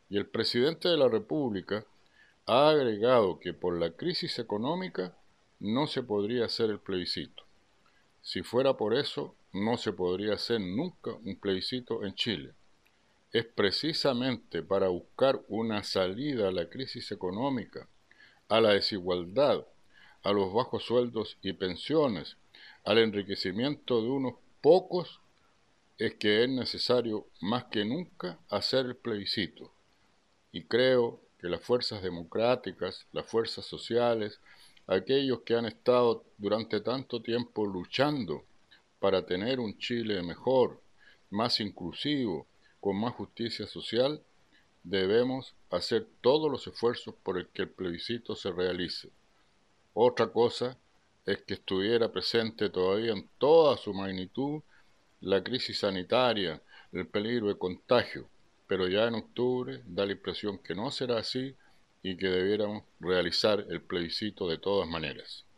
Y el presidente de la República ha agregado que por la crisis económica no se podría hacer el plebiscito. Si fuera por eso, no se podría hacer nunca un plebiscito en Chile. Es precisamente para buscar una salida a la crisis económica, a la desigualdad, a los bajos sueldos y pensiones, al enriquecimiento de unos pocos, es que es necesario más que nunca hacer el plebiscito. Y creo que las fuerzas democráticas, las fuerzas sociales, aquellos que han estado durante tanto tiempo luchando para tener un Chile mejor, más inclusivo, con más justicia social, debemos hacer todos los esfuerzos por el que el plebiscito se realice. Otra cosa es que estuviera presente todavía en toda su magnitud la crisis sanitaria, el peligro de contagio, pero ya en octubre da la impresión que no será así y que debiéramos realizar el plebiscito de todas maneras.